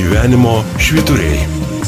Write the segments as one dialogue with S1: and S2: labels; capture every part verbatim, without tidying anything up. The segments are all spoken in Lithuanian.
S1: Gyvenimo švyturiai.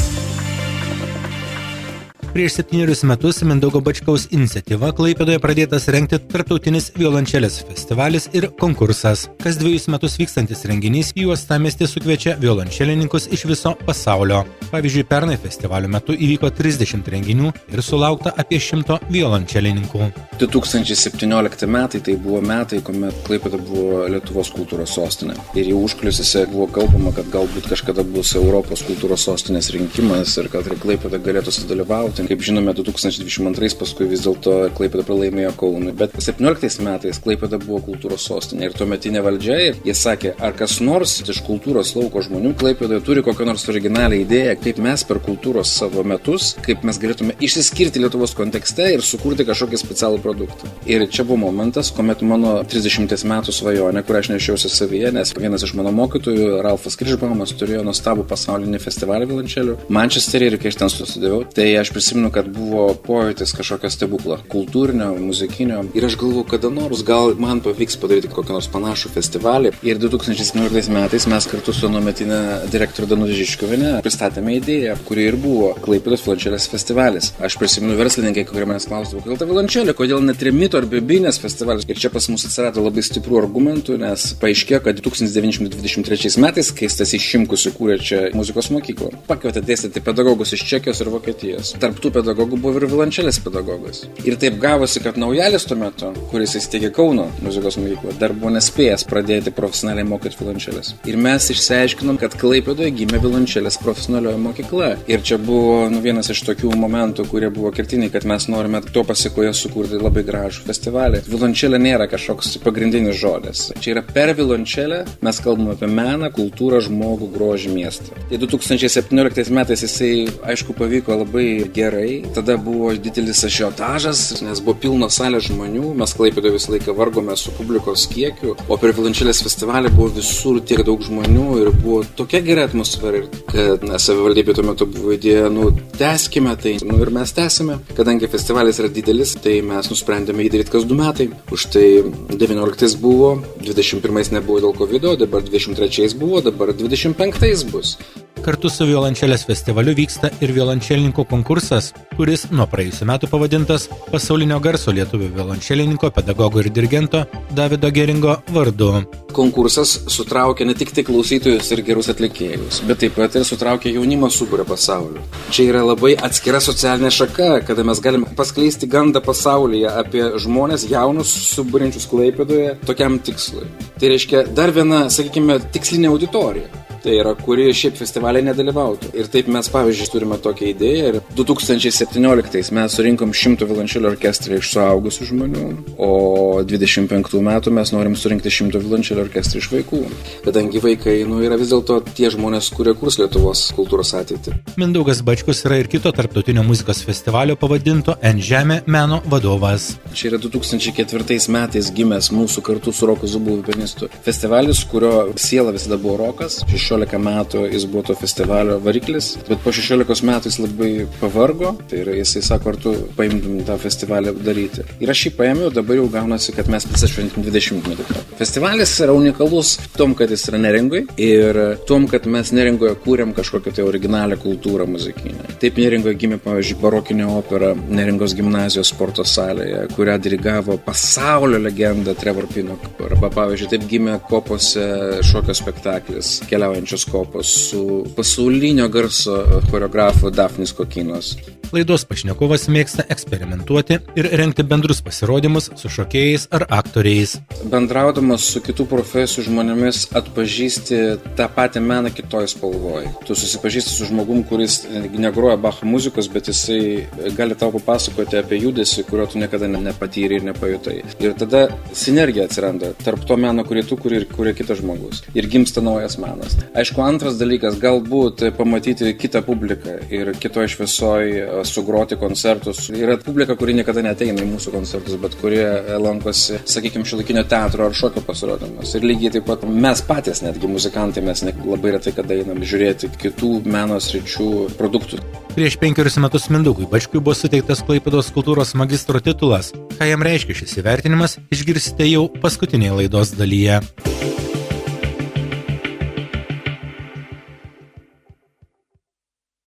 S2: Prieš septynerius metus Mindaugo Bačkaus iniciatyva Klaipėdoje pradėtas rengti tarptautinis violončelės festivalis ir konkursas. Kas dviejus metus vykstantis renginys į uostamiestį sukviečia violončelininkus iš viso pasaulio. Pavyzdžiui, pernai festivalio metu įvyko trisdešimt renginių ir sulaukta apie šimto violončelininkų.
S3: du tūkstančiai septyniolikti metai tai buvo metai, kuomet Klaipėda buvo Lietuvos kultūros sostinė. Ir jau užkulisiuose buvo kalbama, kad galbūt kažkada bus Europos kultūros sostinės rinkimas ir kad Klaipėda galėtų sudalyvauti. Kaip žinome, du tūkstančiai dvidešimt antrais paskui vis dėlto Klaipėda pralaimėjo Kaunui. Bet septynioliktais metais Klaipėda buvo kultūros sostinė ir tuometinė valdžia, jie sakė, ar kas nors iš kultūros lauko žmonių Klaipėdoje turi kokią nors originalią idėją, kaip mes per kultūros savo metus, kaip mes galėtume išsiskirti Lietuvos kontekste ir sukurti kažkokį specialų produktą. Ir čia buvo momentas, kuomet mano trisdešimties metų svajonė, kurią aš nešiausi savyje, nes vienas iš mano mokytojų, Ralfas Križbaumas, turėjo nuostabų pasaulinį festivalį violončelių Mančesteryje ir kai aš ten susidėjau, tai aš prisimenu, kad buvo pojūtis kažkokio stebuklo, kultūrinio, muzikinio. Ir aš galvoju, kada nors gal man pavyks padaryti kokį nors panašų festivalį. Ir du tūkstančiai septynioliktais metais mes kartu su nuometinė direktorė Danutė Žižkiuvienė pristatėme idėją, kuri ir buvo Klaipėdos violončelės festivalis. Aš prisimenu verslininkai, kurie manęs klausdavo, kodėl ta violončelė, kodėl ne trimito ar bibinės festivalis. Ir čia pas mus atsirado labai stiprių argumentų, nes paaiškėjo, kad tūkstantis devyni šimtai dvidešimt trečiais metais, kai Stasys Šimkus įkūrė čia muzikos mokyklą, pakvietė dėstyti pedagogus iš Čekijos ir Vokietijos. Tarp tų pedagogų buvo ir violončelės pedagogas. Ir taip gavosi, kad Naujalis tuo metu, kuris įsteigė Kauno muzikos mokyklą, dar buvo nespėjęs pradėti profesionaliai mokyti violončelės. Ir mes išsiaiškinom, kad Klaipėdoje gimė violončelės profesionalioji mokykla. Ir čia buvo nu, vienas iš tokių momentų, kurie buvo kertiniai, kad mes norime to pasiekoje sukurti labai gražų festivalį. Violončelė nėra kažkoks pagrindinis žodis. Čia yra per violončelę mes kalbame apie meną, kultūrą, žmogų, grožį, miestą. Tai du tūkstančiai septynioliktais metais jisai, aišku, pavyko labai gerai. Tada buvo didelis ažiotažas, nes buvo pilnos salės žmonių, mes Klaipėdoje visą laiką vargome su publikos kiekiu, o per violončelės festivalį buvo visur tiek daug žmonių ir buvo tokia gera atmosfera, kad na, savivaldybė tuo metu buvo idėja, nu, tęskime tai, nu ir mes tęsime. Kadangi festivalis yra didelis, tai mes nusprendėme jį daryti kas du metai. Už tai devynioliktais buvo, dvidešimt pirmais nebuvo dėl kovido, dabar dvidešimt trečiais buvo, dabar dvidešimt penktais bus.
S2: Kartu su violončelės festivaliu vyksta ir violončelininkų konkursas, kuris nuo praėjusių metų pavadintas pasaulinio garso lietuvių violončelininko, pedagogo ir dirigento Davido Geringo vardu.
S3: Konkursas sutraukia ne tik tai klausytojus ir gerus atlikėjus, bet taip pat ir sutraukia jaunimą suburia pasauliu. Čia yra labai atskira socialinė šaka, kada mes galime paskleisti gandą pasaulyje apie žmonės jaunus suburiančius Klaipėdoje tokiam tikslui. Tai reiškia dar viena, sakykime, tikslinė auditorija. Tai yra, kuri šiaip festivaliai nedalyvautų. Ir taip mes, pavyzdžiui, turime tokią idėją. Ir du tūkstančiai septynioliktais mes surinkom šimto violončelio orkestrą iš suaugusių žmonių, o dvidešimt penktų metų mes norim surinkti šimto violončelio orkestrą iš vaikų. Kadangi vaikai, nu, yra vis dėlto tie žmonės, kurie kurs Lietuvos kultūros ateitį.
S2: Mindaugas Bačkus yra ir kito tarptautinio muzikos festivalio pavadinto En Žemė meno vadovas.
S3: Čia yra du tūkstančiai ketvirtais metais gimęs mūsų kartu su Roku Zubovu pianistu festivalis, kurio siela visada buvo rokas. šešiolika metų jis buvo to festivalio variklis, bet po šešiolikos metų jis labai pavargo, tai yra jisai sako, ar tu paimtum tą festivalį daryti. Ir aš jį paėmiau, dabar jau gaunasi, kad mes visą šventim dvidešimtmetį. Festivalis yra unikalus tom, kad jis yra Neringoj ir tom, kad mes Neringoje kūrėm kažkokią tai originalią kultūrą muzikinę. Taip Neringoje gimė, pavyzdžiui, barokinė opera Neringos gimnazijos sporto salėje, kurią dirigavo pasaulio legenda Trevor Pinnock. Arba, pavyzdžiui, taip gimė Kopose šokio spektaklis Keliauja kopos su pasaulinio garso choreografu Dafnis Kokinos.
S2: Laidos pašnekovas mėgsta eksperimentuoti ir rengti bendrus pasirodymus su šokėjais ar aktoriais.
S3: Bendraudamas su kitų profesijų žmonėmis atpažįsti tą patį meną kitoj spalvoj. Tu susipažįsti su žmogum, kuris negroja Bacho muzikos, bet jisai gali tau papasakoti apie judesį, kurio tu niekada nepatyrei ir nepajutai. Ir tada sinergija atsiranda tarp to meno, kurį tu kuri ir kuria kitas žmogus. Ir gimsta naujas menas. Aišku, antras dalykas, galbūt pamatyti kitą publiką ir kitoj šviesoj sugroti koncertus. Yra publika, kuri niekada neateina į mūsų koncertus, bet kurie lankosi, sakykime, šiuolaikinio teatro ar šokio pasirodymus. Ir lygiai taip pat mes patys, netgi muzikantai, mes ne, labai retai kada einam žiūrėti kitų meno sričių produktų.
S2: Prieš penkerius metus Mindaugui Bačkui buvo suteiktas Klaipėdos kultūros magistro titulas. Ką jam reiškia šis įvertinimas, išgirsite jau paskutinėje laidos dalyje.